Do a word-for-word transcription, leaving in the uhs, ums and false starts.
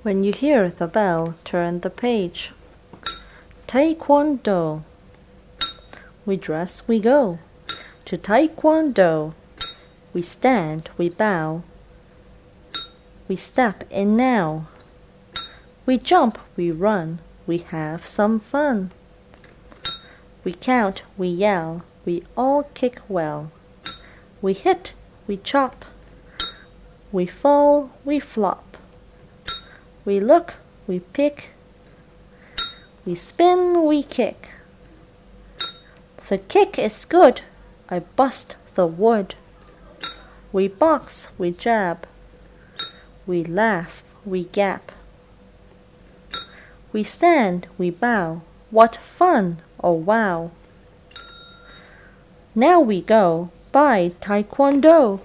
When you hear the bell, turn the page. Taekwondo. We dress, we go to Taekwondo. We stand, we bow. We step in now. We jump, we run, we have some fun. We count, we yell, we all kick well. We hit, we chop. We fall, we flop. We look, we pick. We spin, we kick. The kick is good, I bust the wood. We box, we jab. We laugh, we gap. We stand, we bow. What fun, oh wow. Now we go, by Taekwondo.